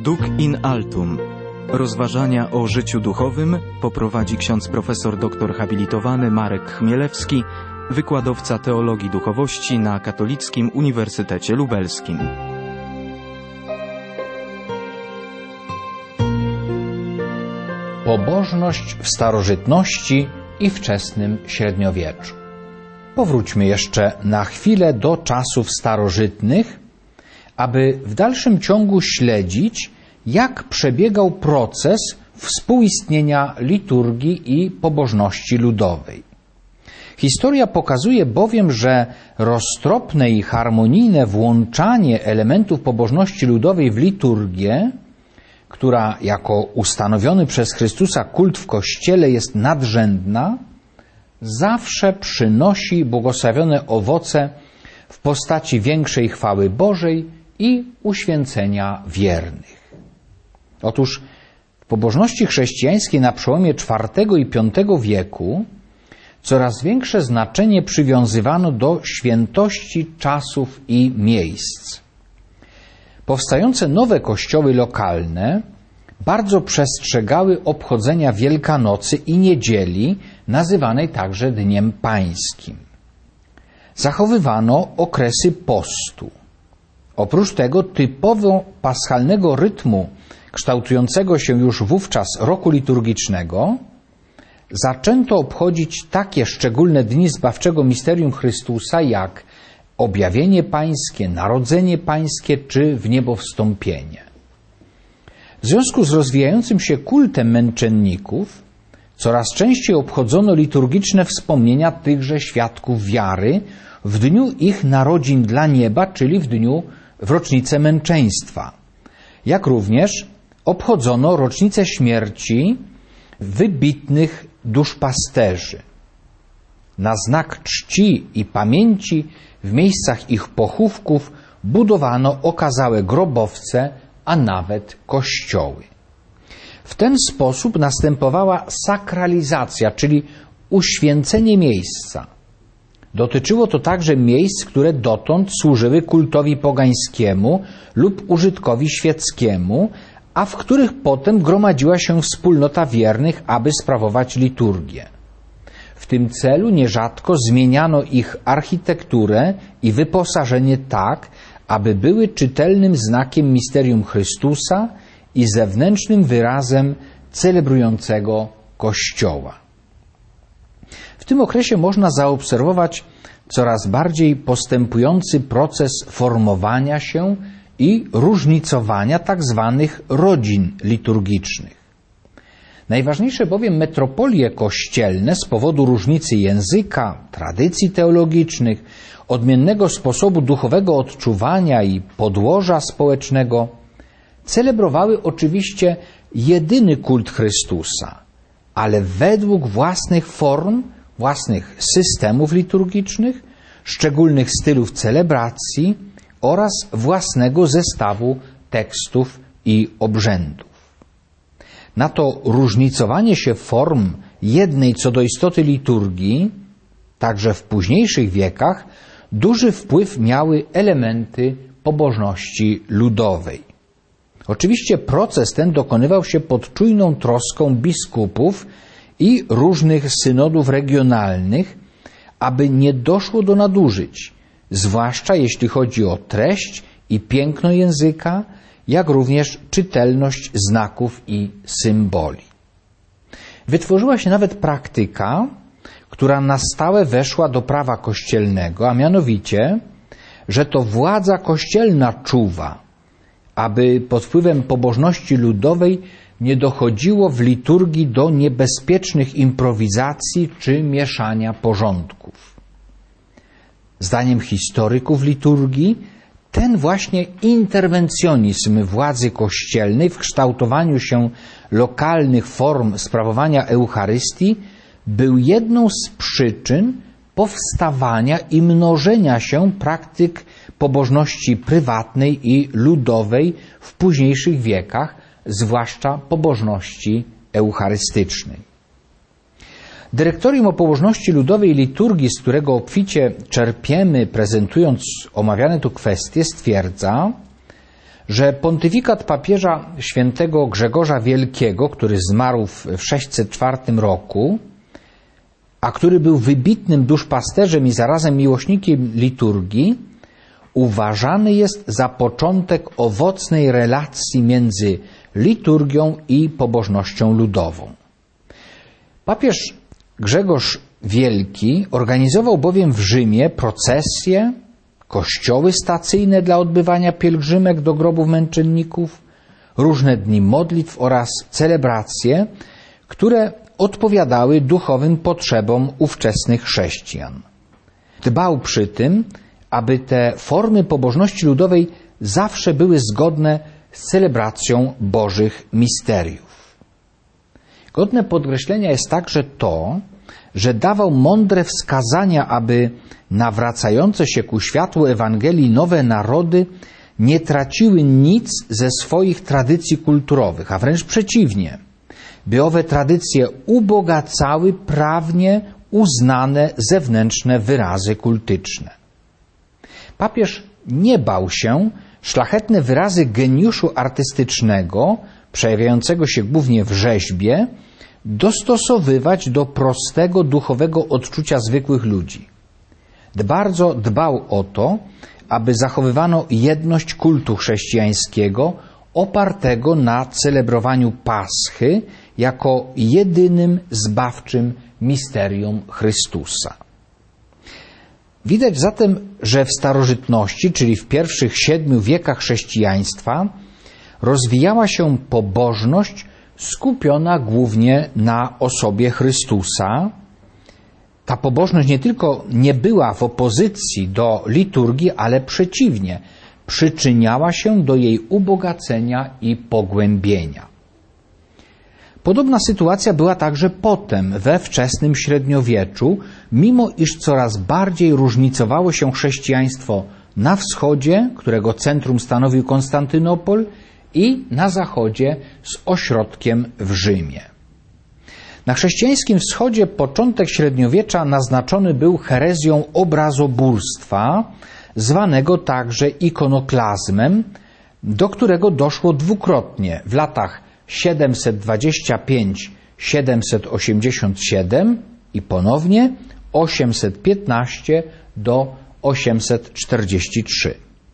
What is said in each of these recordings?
Nunc in altum. Rozważania o życiu duchowym poprowadzi ksiądz profesor doktor habilitowany Marek Chmielewski, wykładowca teologii duchowości na Katolickim Uniwersytecie Lubelskim. Pobożność w starożytności i wczesnym średniowieczu. Powróćmy jeszcze na chwilę do czasów starożytnych, aby w dalszym ciągu śledzić, jak przebiegał proces współistnienia liturgii i pobożności ludowej. Historia pokazuje bowiem, że roztropne i harmonijne włączanie elementów pobożności ludowej w liturgię, która jako ustanowiony przez Chrystusa kult w Kościele jest nadrzędna, zawsze przynosi błogosławione owoce w postaci większej chwały Bożej i uświęcenia wiernych. Otóż w pobożności chrześcijańskiej na przełomie IV i V wieku coraz większe znaczenie przywiązywano do świętości czasów i miejsc. Powstające nowe kościoły lokalne bardzo przestrzegały obchodzenia Wielkanocy i Niedzieli, nazywanej także Dniem Pańskim. Zachowywano okresy postu. Oprócz tego typowo paschalnego rytmu, kształtującego się już wówczas roku liturgicznego, zaczęto obchodzić takie szczególne dni zbawczego misterium Chrystusa jak objawienie pańskie, narodzenie pańskie czy wniebowstąpienie. W związku z rozwijającym się kultem męczenników coraz częściej obchodzono liturgiczne wspomnienia tychże świadków wiary w dniu ich narodzin dla nieba, czyli w rocznicę męczeństwa. Jak również obchodzono rocznicę śmierci wybitnych duszpasterzy. Na znak czci i pamięci w miejscach ich pochówków budowano okazałe grobowce, a nawet kościoły. W ten sposób następowała sakralizacja, czyli uświęcenie miejsca. Dotyczyło to także miejsc, które dotąd służyły kultowi pogańskiemu lub użytkowi świeckiemu, a w których potem gromadziła się wspólnota wiernych, aby sprawować liturgię. W tym celu nierzadko zmieniano ich architekturę i wyposażenie tak, aby były czytelnym znakiem misterium Chrystusa i zewnętrznym wyrazem celebrującego Kościoła. W tym okresie można zaobserwować coraz bardziej postępujący proces formowania się i różnicowania tzw. rodzin liturgicznych. Najważniejsze bowiem metropolie kościelne z powodu różnicy języka, tradycji teologicznych, odmiennego sposobu duchowego odczuwania i podłoża społecznego celebrowały oczywiście jedyny kult Chrystusa, ale według własnych form, własnych systemów liturgicznych, szczególnych stylów celebracji oraz własnego zestawu tekstów i obrzędów. Na to różnicowanie się form jednej co do istoty liturgii, także w późniejszych wiekach, duży wpływ miały elementy pobożności ludowej. Oczywiście proces ten dokonywał się pod czujną troską biskupów i różnych synodów regionalnych, aby nie doszło do nadużyć, zwłaszcza jeśli chodzi o treść i piękno języka, jak również czytelność znaków i symboli. Wytworzyła się nawet praktyka, która na stałe weszła do prawa kościelnego, a mianowicie, że to władza kościelna czuwa, aby pod wpływem pobożności ludowej nie dochodziło w liturgii do niebezpiecznych improwizacji czy mieszania porządków. Zdaniem historyków liturgii, ten właśnie interwencjonizm władzy kościelnej w kształtowaniu się lokalnych form sprawowania Eucharystii był jedną z przyczyn powstawania i mnożenia się praktyk pobożności prywatnej i ludowej w późniejszych wiekach, zwłaszcza pobożności eucharystycznej. Dyrektorium o pobożności ludowej i liturgii, z którego obficie czerpiemy, prezentując omawiane tu kwestie, stwierdza, że pontyfikat papieża świętego Grzegorza Wielkiego, który zmarł w 604 roku, a który był wybitnym duszpasterzem i zarazem miłośnikiem liturgii, uważany jest za początek owocnej relacji między liturgią i pobożnością ludową. Papież Grzegorz Wielki organizował bowiem w Rzymie procesje, kościoły stacyjne dla odbywania pielgrzymek do grobów męczenników, różne dni modlitw oraz celebracje, które odpowiadały duchowym potrzebom ówczesnych chrześcijan. Dbał przy tym, aby te formy pobożności ludowej zawsze były zgodne z celebracją Bożych misteriów. Godne podkreślenia jest także to, że dawał mądre wskazania, aby nawracające się ku światłu Ewangelii nowe narody nie traciły nic ze swoich tradycji kulturowych, a wręcz przeciwnie, by owe tradycje ubogacały prawnie uznane zewnętrzne wyrazy kultyczne. Papież nie bał się szlachetne wyrazy geniuszu artystycznego, przejawiającego się głównie w rzeźbie, dostosowywać do prostego duchowego odczucia zwykłych ludzi. Bardzo dbał o to, aby zachowywano jedność kultu chrześcijańskiego opartego na celebrowaniu Paschy jako jedynym zbawczym misterium Chrystusa. Widać zatem, że w starożytności, czyli w pierwszych 7 wiekach chrześcijaństwa, rozwijała się pobożność skupiona głównie na osobie Chrystusa. Ta pobożność nie tylko nie była w opozycji do liturgii, ale przeciwnie, przyczyniała się do jej ubogacenia i pogłębienia. Podobna sytuacja była także potem, we wczesnym średniowieczu, mimo iż coraz bardziej różnicowało się chrześcijaństwo na wschodzie, którego centrum stanowił Konstantynopol, i na zachodzie z ośrodkiem w Rzymie. Na chrześcijańskim wschodzie początek średniowiecza naznaczony był herezją obrazobórstwa, zwanego także ikonoklazmem, do którego doszło dwukrotnie w latach 725-787 i ponownie 815 do 843.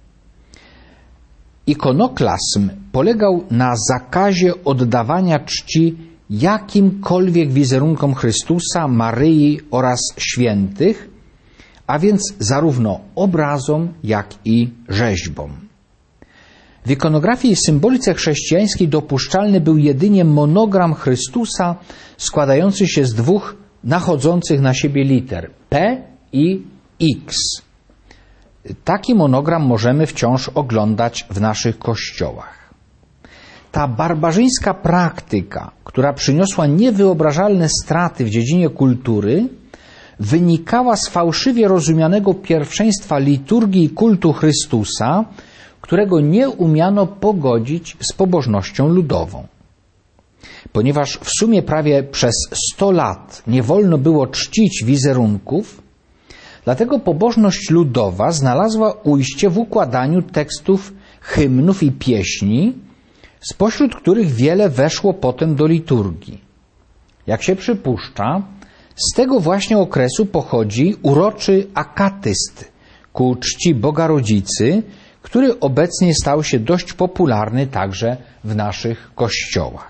Ikonoklazm polegał na zakazie oddawania czci jakimkolwiek wizerunkom Chrystusa, Maryi oraz świętych, a więc zarówno obrazom, jak i rzeźbom. W ikonografii i symbolice chrześcijańskiej dopuszczalny był jedynie monogram Chrystusa składający się z 2 nachodzących na siebie liter P i X. Taki monogram możemy wciąż oglądać w naszych kościołach. Ta barbarzyńska praktyka, która przyniosła niewyobrażalne straty w dziedzinie kultury, wynikała z fałszywie rozumianego pierwszeństwa liturgii i kultu Chrystusa, którego nie umiano pogodzić z pobożnością ludową. Ponieważ w sumie prawie przez 100 lat nie wolno było czcić wizerunków, dlatego pobożność ludowa znalazła ujście w układaniu tekstów hymnów i pieśni, spośród których wiele weszło potem do liturgii. Jak się przypuszcza, z tego właśnie okresu pochodzi uroczy akatyst ku czci Boga Rodzicy, który obecnie stał się dość popularny także w naszych kościołach.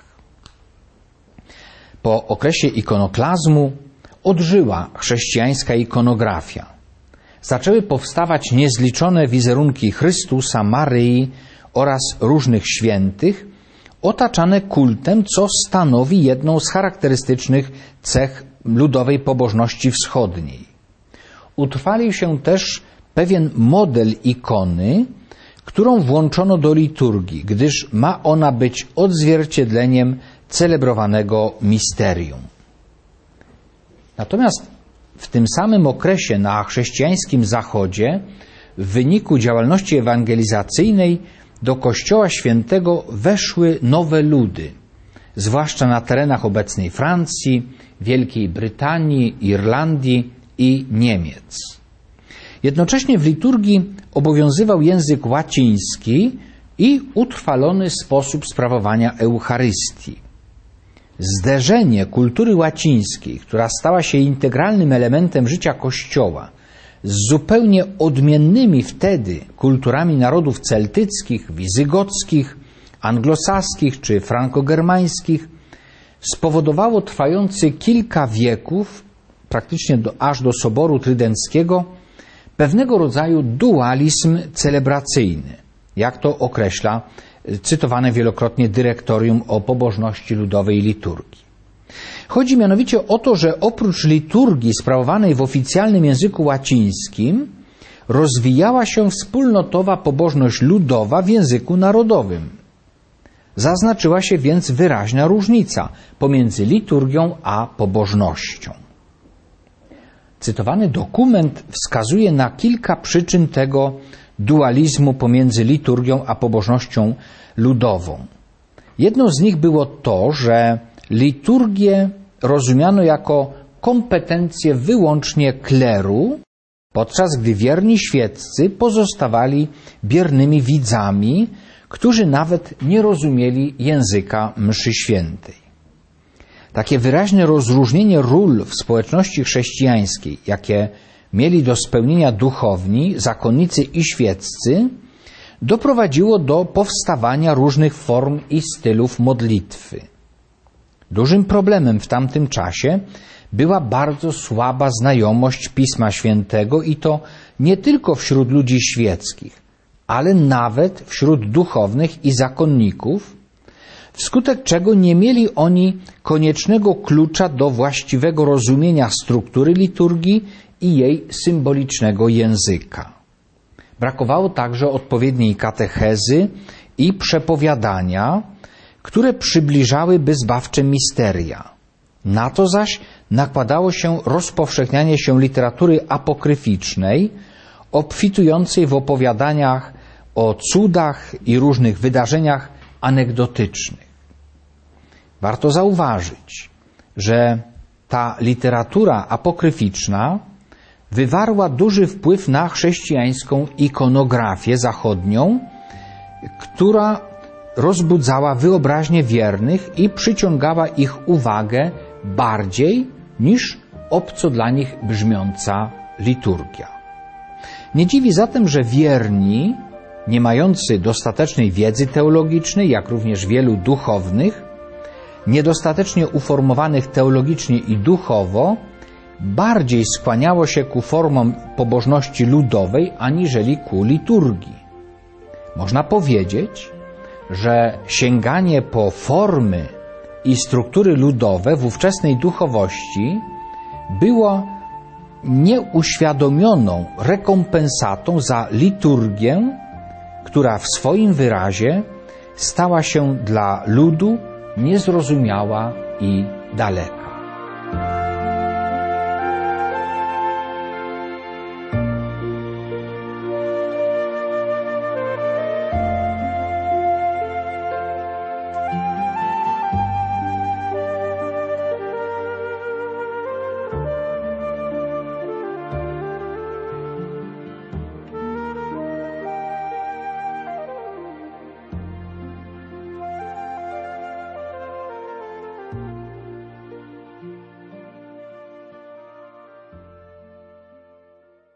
Po okresie ikonoklazmu odżyła chrześcijańska ikonografia. Zaczęły powstawać niezliczone wizerunki Chrystusa, Maryi oraz różnych świętych, otaczane kultem, co stanowi jedną z charakterystycznych cech ludowej pobożności wschodniej. Utrwalił się też pewien model ikony, którą włączono do liturgii, gdyż ma ona być odzwierciedleniem celebrowanego misterium. Natomiast w tym samym okresie na chrześcijańskim zachodzie w wyniku działalności ewangelizacyjnej do Kościoła Świętego weszły nowe ludy, zwłaszcza na terenach obecnej Francji, Wielkiej Brytanii, Irlandii i Niemiec. Jednocześnie w liturgii obowiązywał język łaciński, i utrwalony sposób sprawowania Eucharystii. Zderzenie kultury łacińskiej, która stała się integralnym elementem życia Kościoła, z zupełnie odmiennymi wtedy kulturami narodów celtyckich, wizygockich, anglosaskich czy frankogermańskich, spowodowało trwający kilka wieków, praktycznie aż do Soboru Trydenckiego, pewnego rodzaju dualizm celebracyjny, jak to określa cytowane wielokrotnie Dyrektorium o pobożności ludowej i liturgii. Chodzi mianowicie o to, że oprócz liturgii sprawowanej w oficjalnym języku łacińskim rozwijała się wspólnotowa pobożność ludowa w języku narodowym. Zaznaczyła się więc wyraźna różnica pomiędzy liturgią a pobożnością. Cytowany dokument wskazuje na kilka przyczyn tego dualizmu pomiędzy liturgią a pobożnością ludową. Jedną z nich było to, że liturgię rozumiano jako kompetencję wyłącznie kleru, podczas gdy wierni świeccy pozostawali biernymi widzami, którzy nawet nie rozumieli języka mszy świętej. Takie wyraźne rozróżnienie ról w społeczności chrześcijańskiej, jakie mieli do spełnienia duchowni, zakonnicy i świeccy, doprowadziło do powstawania różnych form i stylów modlitwy. Dużym problemem w tamtym czasie była bardzo słaba znajomość Pisma Świętego i to nie tylko wśród ludzi świeckich, ale nawet wśród duchownych i zakonników, wskutek czego nie mieli oni koniecznego klucza do właściwego rozumienia struktury liturgii i jej symbolicznego języka. Brakowało także odpowiedniej katechezy i przepowiadania, które przybliżałyby zbawcze misteria. Na to zaś nakładało się rozpowszechnianie się literatury apokryficznej, obfitującej w opowiadaniach o cudach i różnych wydarzeniach anegdotycznych. Warto zauważyć, że ta literatura apokryficzna wywarła duży wpływ na chrześcijańską ikonografię zachodnią, która rozbudzała wyobraźnię wiernych i przyciągała ich uwagę bardziej niż obco dla nich brzmiąca liturgia. Nie dziwi zatem, że wierni, nie mający dostatecznej wiedzy teologicznej, jak również wielu duchownych, niedostatecznie uformowanych teologicznie i duchowo, bardziej skłaniało się ku formom pobożności ludowej aniżeli ku liturgii. Można powiedzieć, że sięganie po formy i struktury ludowe w ówczesnej duchowości było nieuświadomioną rekompensatą za liturgię, która w swoim wyrazie stała się dla ludu niezrozumiała i daleka.